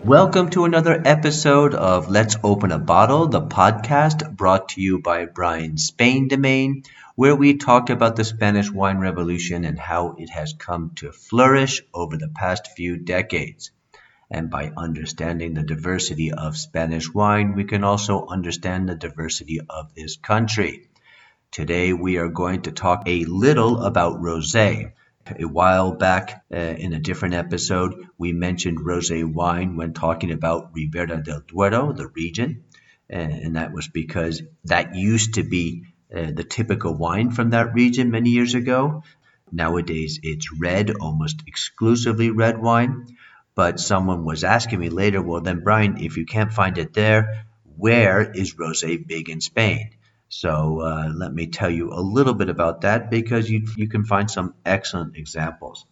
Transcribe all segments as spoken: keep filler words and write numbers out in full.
Welcome to another episode of Let's Open a Bottle, the podcast brought to you by Brian Spain Domain, where we talk about the Spanish wine revolution and how it has come to flourish over the past few decades. And by understanding the diversity of Spanish wine, we can also understand the diversity of this country. Today we are going to talk a little about rosé. A while back uh, in a different episode, we mentioned rosé wine when talking about Ribera del Duero, the region, and, and that was because that used to be uh, the typical wine from that region many years ago. Nowadays, it's red, almost exclusively red wine. But someone was asking me later, well, then, Brian, if you can't find it there, where is rosé big in Spain? So uh, let me tell you a little bit about that because you, you can find some excellent examples.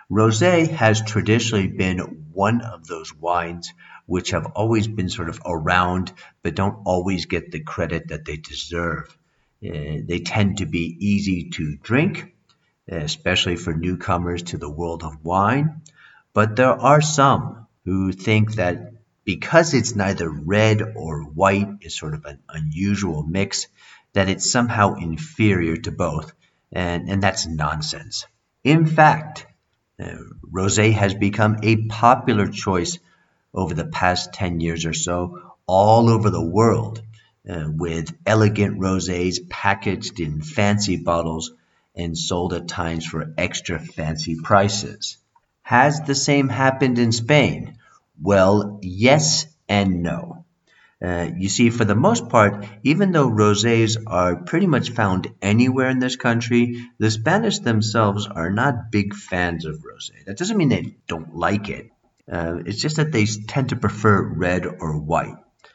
Rosé has traditionally been one of those wines which have always been sort of around but don't always get the credit that they deserve. Uh, they tend to be easy to drink, especially for newcomers to the world of wine. But there are some who think that because it's neither red or white, is sort of an unusual mix, that it's somehow inferior to both, and, and that's nonsense. In fact, uh, rosé has become a popular choice over the past ten years or so all over the world, uh, with elegant rosés packaged in fancy bottles and sold at times for extra fancy prices. Has the same happened in Spain? Well, yes and no. Uh, you see, for the most part, even though rosés are pretty much found anywhere in this country, the Spanish themselves are not big fans of rosé. That doesn't mean they don't like it. Uh, it's just that they tend to prefer red or white.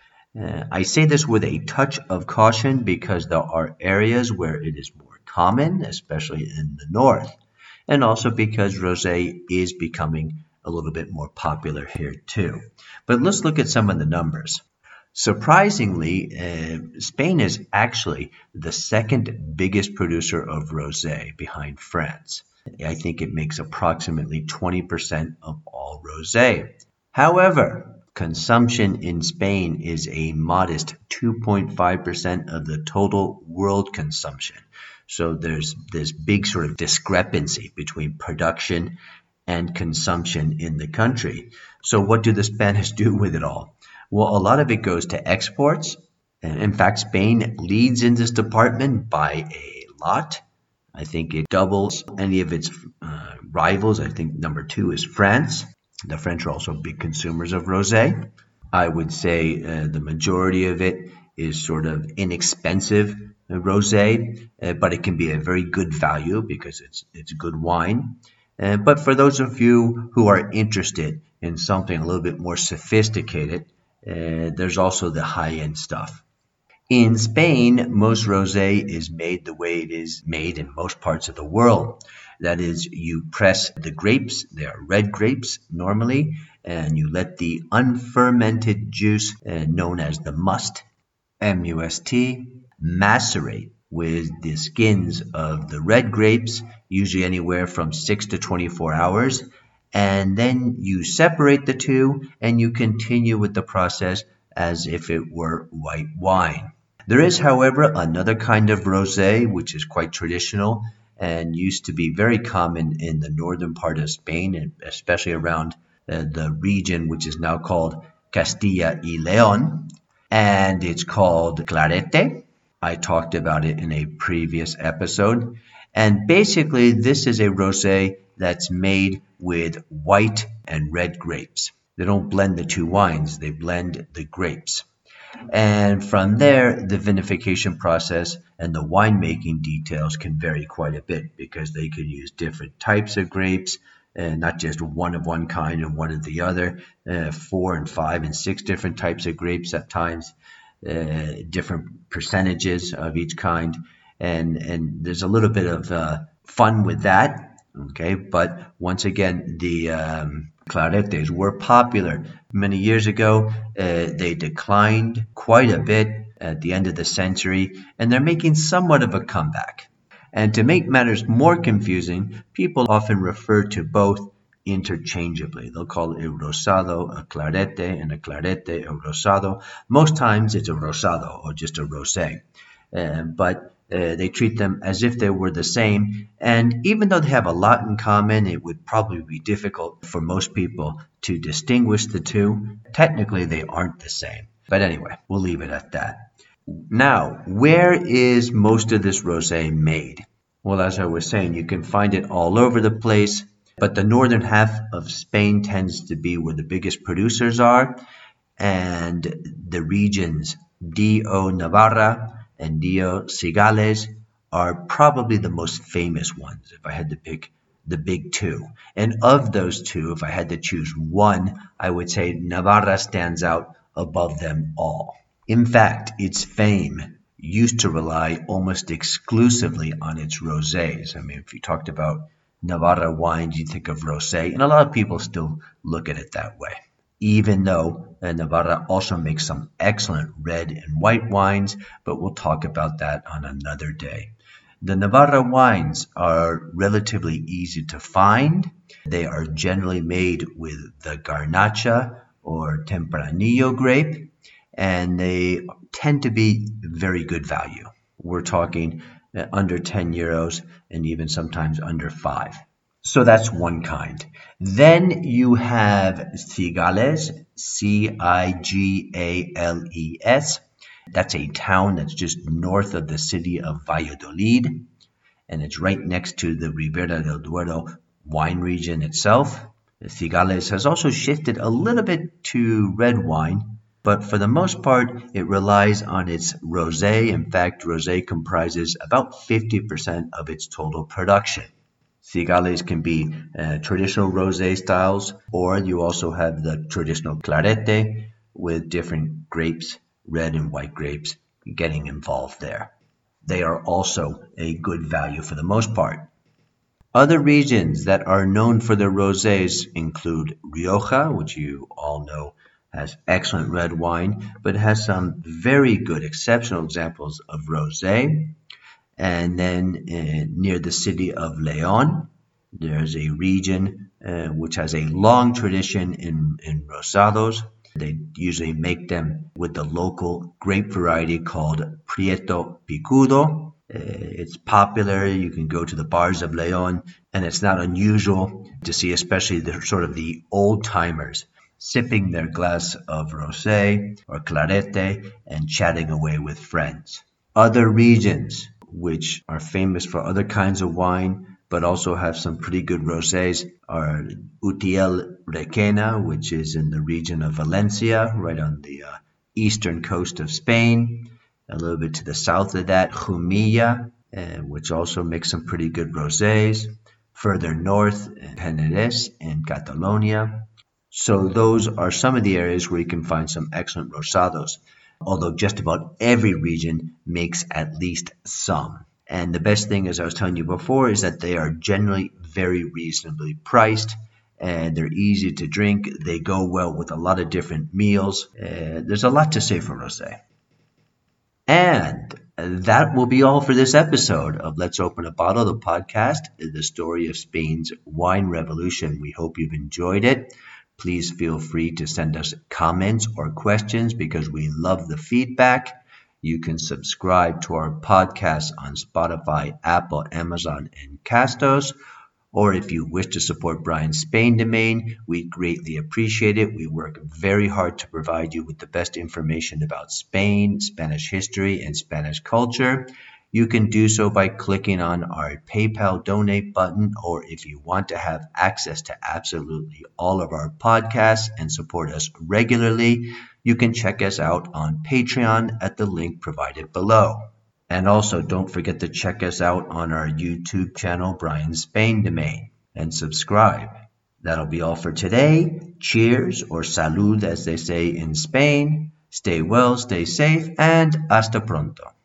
Uh, I say this with a touch of caution because there are areas where it is more common, especially in the north, and also because rosé is becoming a little bit more popular here too. But let's look at some of the numbers. Surprisingly, uh, Spain is actually the second biggest producer of rosé behind France. I think it makes approximately twenty percent of all rosé. However, consumption in Spain is a modest two point five percent of the total world consumption. So there's this big sort of discrepancy between production and consumption in the country. So what do the Spanish do with it all? Well, a lot of it goes to exports. In fact, Spain leads in this department by a lot. I think it doubles any of its uh, rivals. I think number two is France. The French are also big consumers of rosé. I would say uh, the majority of it is sort of inexpensive uh, rosé, uh, but it can be a very good value because it's it's good wine. Uh, but for those of you who are interested in something a little bit more sophisticated, Uh, there's also the high-end stuff. In Spain, most rosé is made the way it is made in most parts of the world. That is, you press the grapes, they are red grapes normally, and you let the unfermented juice, uh, known as the must, M U S T, macerate with the skins of the red grapes, usually anywhere from six to twenty-four hours. And then you separate the two and you continue with the process as if it were white wine. There is, however, another kind of rosé which is quite traditional and used to be very common in the northern part of Spain, and especially around uh, the region which is now called Castilla y León, and it's called clarete. I talked about it in a previous episode. And basically, this is a rosé that's made with white and red grapes. They don't blend the two wines, they blend the grapes. And from there, the vinification process and the winemaking details can vary quite a bit because they can use different types of grapes, and not just one of one kind and one of the other, uh, four and five and six different types of grapes at times, uh, different percentages of each kind. And, and there's a little bit of uh, fun with that. Okay, but once again, the um, claretes were popular. Many years ago, uh, they declined quite a bit at the end of the century, and they're making somewhat of a comeback. And to make matters more confusing, people often refer to both interchangeably. They'll call it a rosado, a clarete, and a clarete, a rosado. Most times it's a rosado or just a rosé, uh, but uh, they treat them as if they were the same. And even though they have a lot in common, it would probably be difficult for most people to distinguish the two. Technically, they aren't the same. But anyway, we'll leave it at that. Now, where is most of this rosé made? Well, as I was saying, you can find it all over the place, but the northern half of Spain tends to be where the biggest producers are, and the regions Dio Navarra and Dio Cigales are probably the most famous ones, if I had to pick the big two. And of those two, if I had to choose one, I would say Navarra stands out above them all. In fact, its fame used to rely almost exclusively on its rosés. I mean, if you talked about Navarra wines, you think of rosé, and a lot of people still look at it that way. Even though uh, Navarra also makes some excellent red and white wines, but we'll talk about that on another day. The Navarra wines are relatively easy to find. They are generally made with the Garnacha or Tempranillo grape, and they tend to be very good value. We're talking uh, under ten euros and even sometimes under five. So that's one kind. Then you have Cigales, C I G A L E S. That's a town that's just north of the city of Valladolid, and it's right next to the Ribera del Duero wine region itself. Cigales has also shifted a little bit to red wine, but for the most part, it relies on its rosé. In fact, rosé comprises about fifty percent of its total production. Cigales can be uh, traditional rosé styles, or you also have the traditional clarete with different grapes, red and white grapes, getting involved there. They are also a good value for the most part. Other regions that are known for their rosés include Rioja, which you all know has excellent red wine, but has some very good, exceptional examples of rosé. And then uh, near the city of León, there's a region uh, which has a long tradition in, in rosados. They usually make them with the local grape variety called Prieto Picudo. Uh, it's popular. You can go to the bars of León, and it's not unusual to see, especially the sort of the old timers, sipping their glass of rosé or clarete and chatting away with friends. Other regions which are famous for other kinds of wine but also have some pretty good rosés are Utiel Requena, which is in the region of Valencia, right on the uh, eastern coast of Spain. A little bit to the south of that, Jumilla, uh, which also makes some pretty good rosés. Further north, Penedès in Catalonia. So those are some of the areas where you can find some excellent rosados, although just about every region makes at least some. And the best thing, as I was telling you before, is that they are generally very reasonably priced, and they're easy to drink. They go well with a lot of different meals. Uh, there's a lot to say for rosé. And that will be all for this episode of Let's Open a Bottle, the podcast, the story of Spain's wine revolution. We hope you've enjoyed it. Please feel free to send us comments or questions because we love the feedback. You can subscribe to our podcast on Spotify, Apple, Amazon, and Castos. Or if you wish to support Brian's Spain domain, we greatly appreciate it. We work very hard to provide you with the best information about Spain, Spanish history, and Spanish culture. You can do so by clicking on our PayPal donate button, or if you want to have access to absolutely all of our podcasts and support us regularly, you can check us out on Patreon at the link provided below. And also don't forget to check us out on our YouTube channel, Brian's Spain Domain, and subscribe. That'll be all for today. Cheers, or salud as they say in Spain. Stay well, stay safe, and hasta pronto.